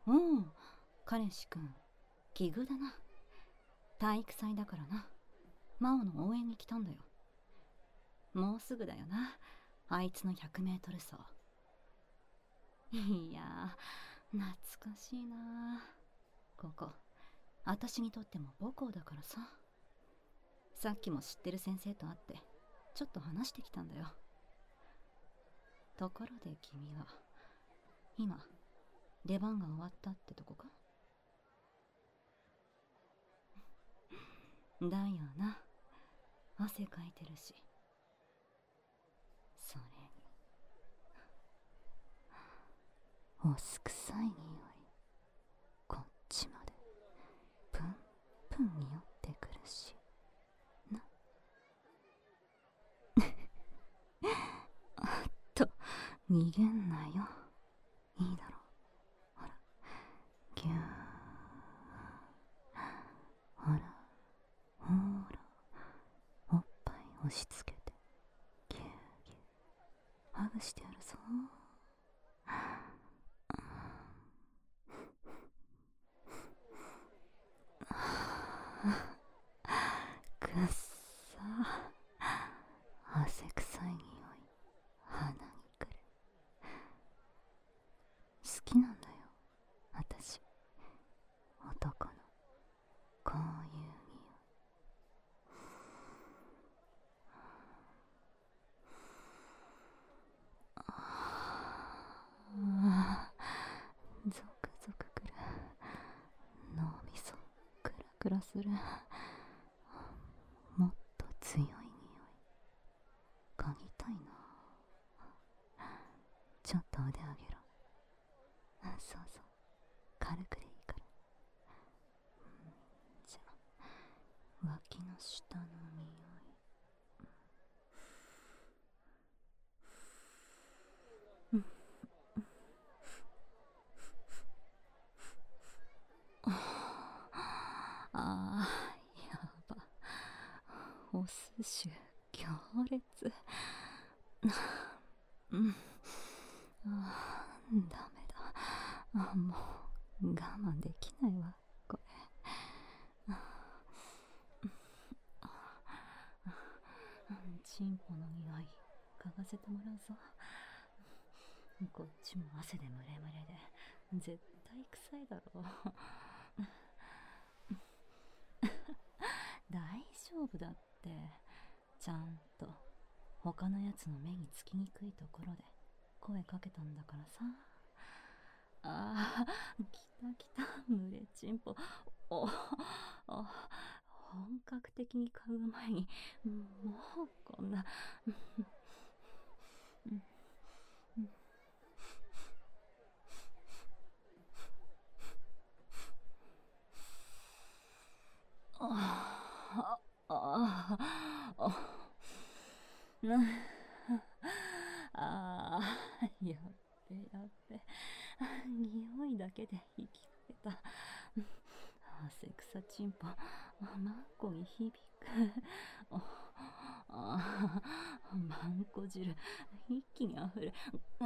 おお、彼氏くん、奇遇だな。体育祭だからな。真央の応援に来たんだよ。もうすぐだよな、あいつの100メートル走。いやー、懐かしいな。ここ、私にとっても母校だからさ。さっきも知ってる先生と会って、ちょっと話してきたんだよ。ところで君は、今、出番が終わったってとこか？だよな。汗かいてるし。それに、お酢臭い匂い、こっちまで、プンプン匂ってくるし。な。と、逃げんなよ。いいだろ。ほら、ぎゅー。ほら、ほら、おっぱい押し付けて、ぎゅーぎゅー。ハグしてやるぞ。くっさ。汗臭い匂い、鼻にくる。好きなんだよ、私。男のこういう匂い。ゾクゾクくる。脳みそクラクラする。もっと強い匂い嗅ぎたいな。ちょっと腕上げろ。そうそう、軽くでいいから。じゃあ、脇の下の匂い。あー、やば。お寿司強烈。うん。ダメだ。もう我慢できないわ、これ。チンポの匂い嗅がせてもらうぞ。こっちも汗でムレムレで絶対臭いだろう。大丈夫だって。ちゃんと他のやつの目につきにくいところで声かけたんだからさ。あー、来た来た、ムレチンポ。お本格的に買う前にもうこんな。ああやっべやっべ。匂いだけで息切れた。汗臭チンポ、マンコに響く。マンコ汁、一気にあふれ。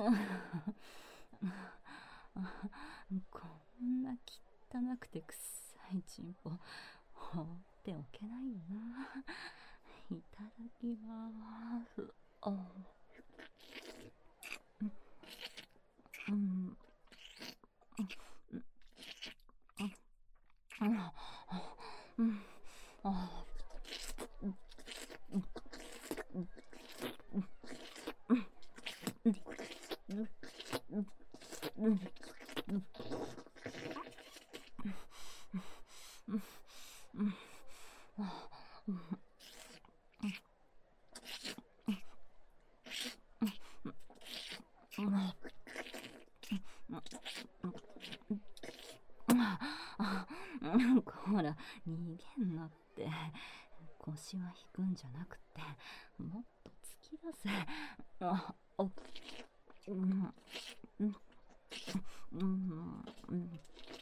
こんな汚くて臭いチンポ、放っておけないよな。いただきまーす。うん。うん。ほら、逃げんなって。腰は引くんじゃなくて、もっと突き出せ。うんうんうん、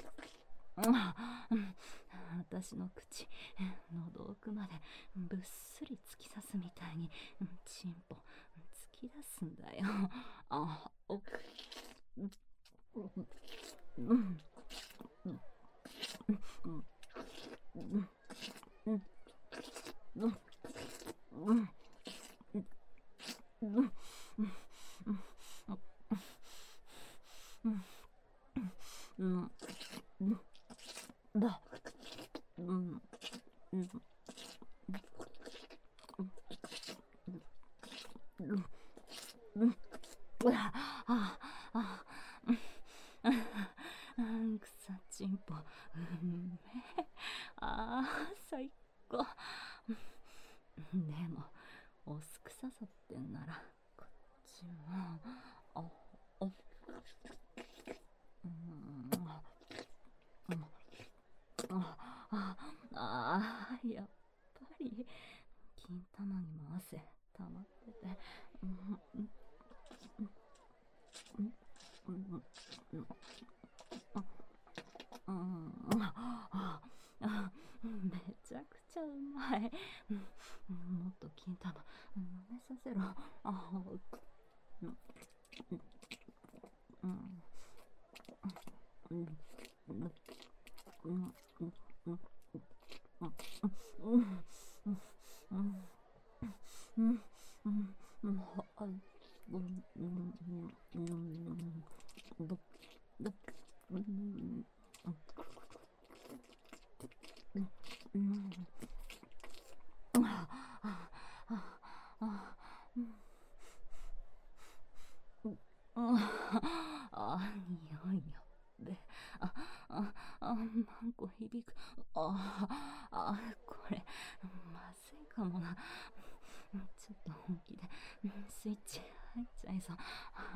私の口、喉奥までぶっすり突き刺すみたいにチンポ突き出すんだよ。あ、うん。 草ちんぽ、うめえ。最高。でも、おすくささってんなら、こっちも、やっぱり、金玉にも汗溜まってて、めちゃくちゃうまい。もっと金玉舐めさせろ。匂いよべ。マンコ響く。これ、まずいかもな。ちょっと本気で、スイッチ入っちゃいそう。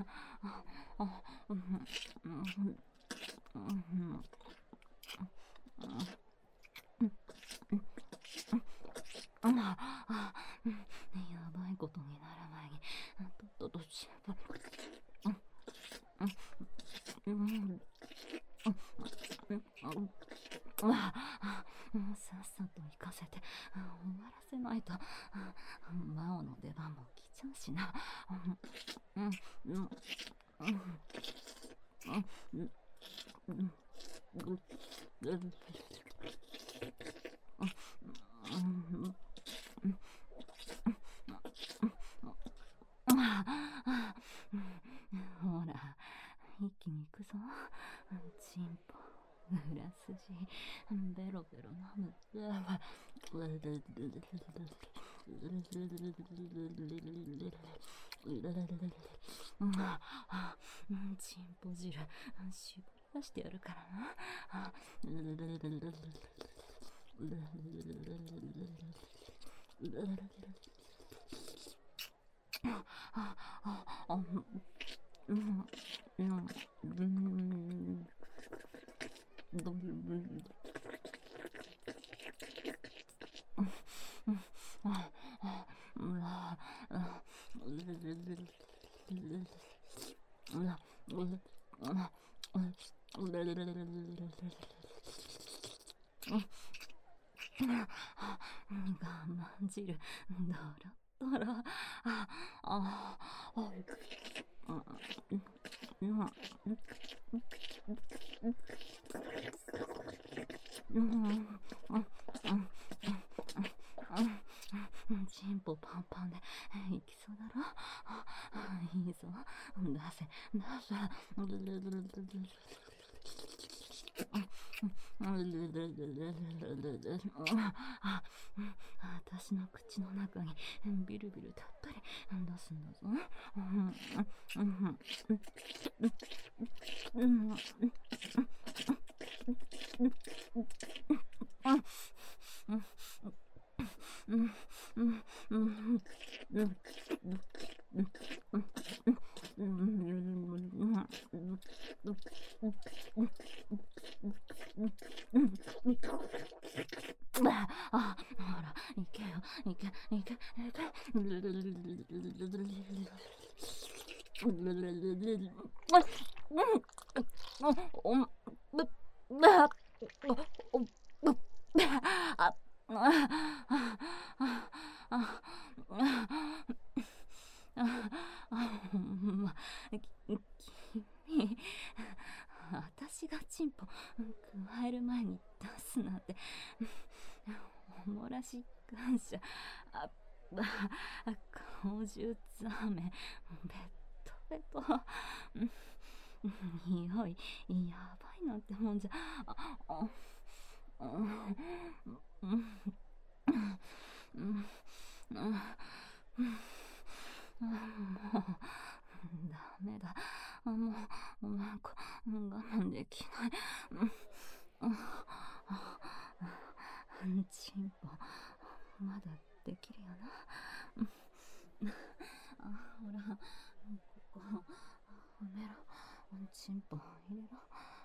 やばいことになる前に、とっととしばさっさと行かせて終わらせないと。魔王の出番も来ちゃうしな。ほら、一気に行くぞ。チンポ、裏筋、ベロベロ飲む。チンポ汁、絞り出してやるからな。我慢汁、ドロドロ。チンポパンパンでいきそうだろ。いいぞ、出せ出せ。私の口の中にビルビルたっぷり出すんだぞ。ほら、いけよ、いけ。君、私がチンポ加える前に出すなんて、おもらし感謝ば、口述ザーメン、ベトベト。匂い、やばいなんてもんじゃ。もう、ダメだ。もう、なんか、我慢できない。チンポ、まだできるよな。ほら、ここ、褒めろ。チンポ入れろ。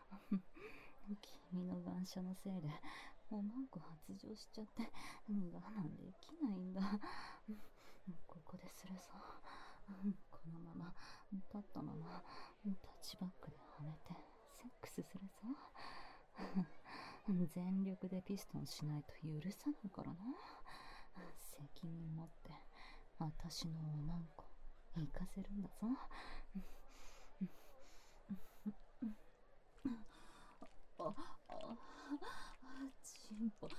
君の願書のせいで、おまんこ発情しちゃって、我慢できないんだ。ここでするぞ。このまま、立ったまま、タッチバックではめて、セックスするぞ。全力でピストンしないと許さないからな。責任持って、私のおまんこ、行かせるんだぞ。チンポ、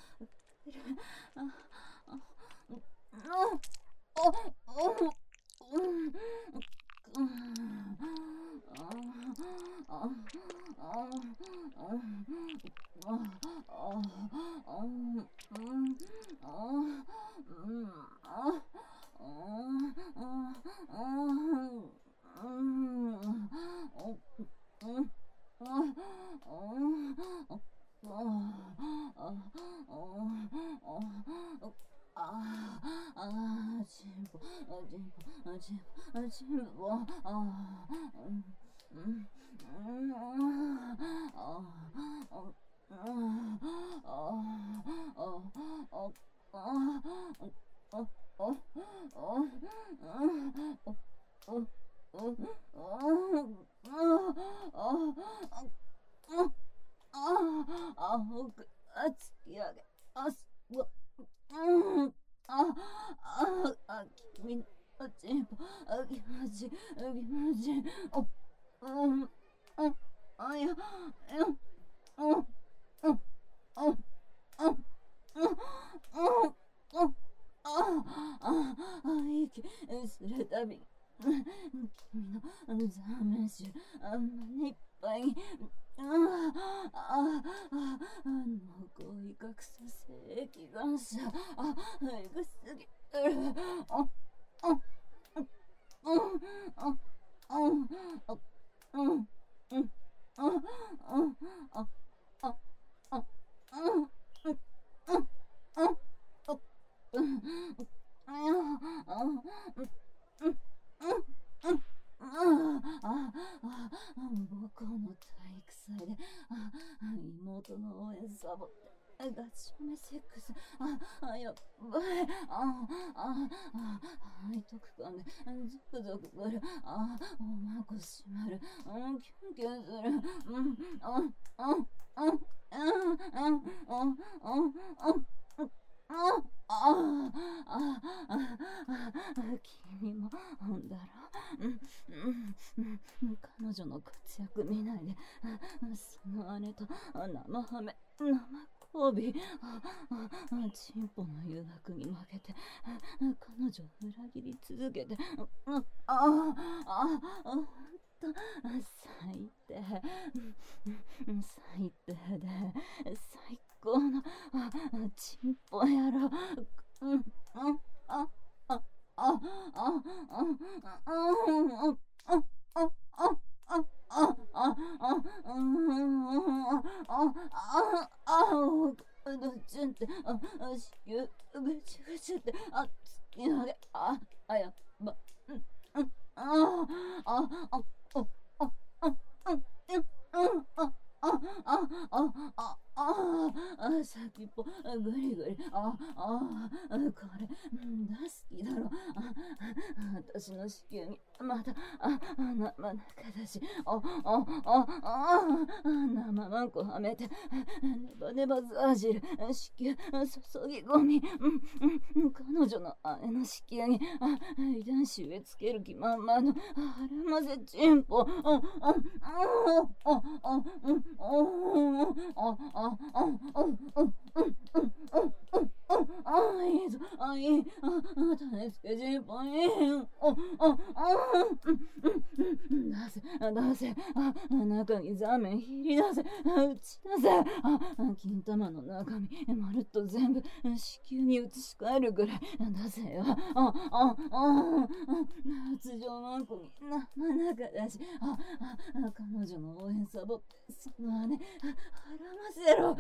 息するたび君のザーメン臭あんなにいっぱいに濃厚威嚇させ液願者エグすぎる僕の体育祭で妹の応援サボってガチョメセックスやばい背徳感でゾクゾクくるおまこしまるキュンキュンする君もだろ彼女の活躍見ないでその姉と生ハメ生交尾チンポの誘惑に負けて彼女を裏切り続けて最低最低で最高のチンポ野郎どっちんって子宮ぐちぐちって突き上げやば先っぽぐりぐりこれ大好きだろ私の子宮にまだ生中だし生マンコはめてネバネバザー汁子宮注ぎ込み彼女の姉の子宮に遺伝子植え付ける気満々のハラマゼチンポいいぞ、いい、種付け人本いい、出せ、中にザメ切り出せ、打ち出せ、金玉の中身、まるっと全部、子宮に移し替えるぐらい、出せよ、通常マンコに中だし、彼女の応援サボって、その姉、はらませろ、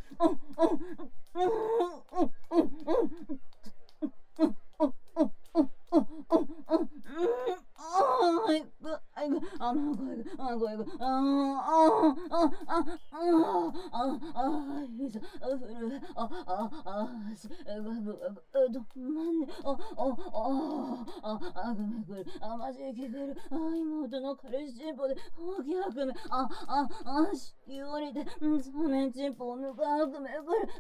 妹の彼氏チンポで大きな悪夢、子宮降りて、ザメンチンポを抜か悪夢、ぐる、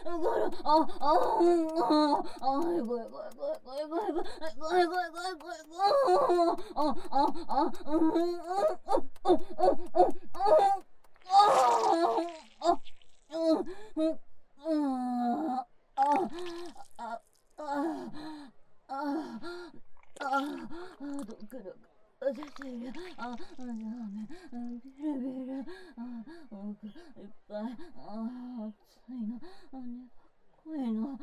奥いっぱい、熱いの、濃いの、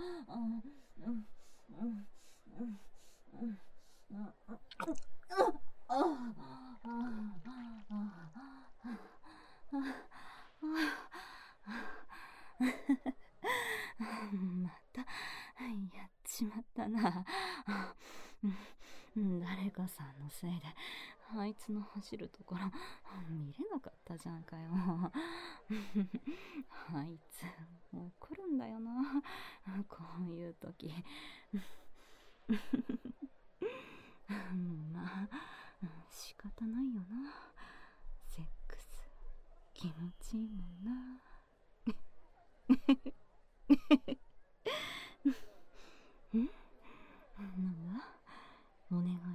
またやっちまったな。誰かさんのせいであいつの走るところ見れなかったじゃんかよ。あいつ怒るんだよな、こういう時。まあ仕方ないよな、セックス気持ちいいもんな。なんだ、お願いが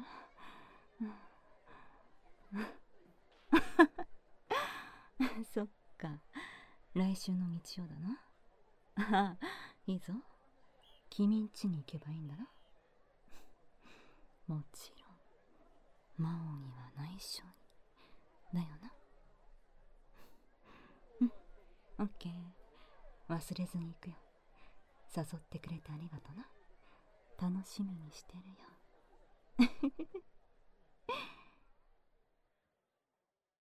ある。そっか、来週の日曜だな。いいぞ、君ん家に行けばいいんだろ。もちろん魔王には内緒にだよな。オッケー、忘れずに行くよ。誘ってくれてありがとな。楽しみにしてるよ。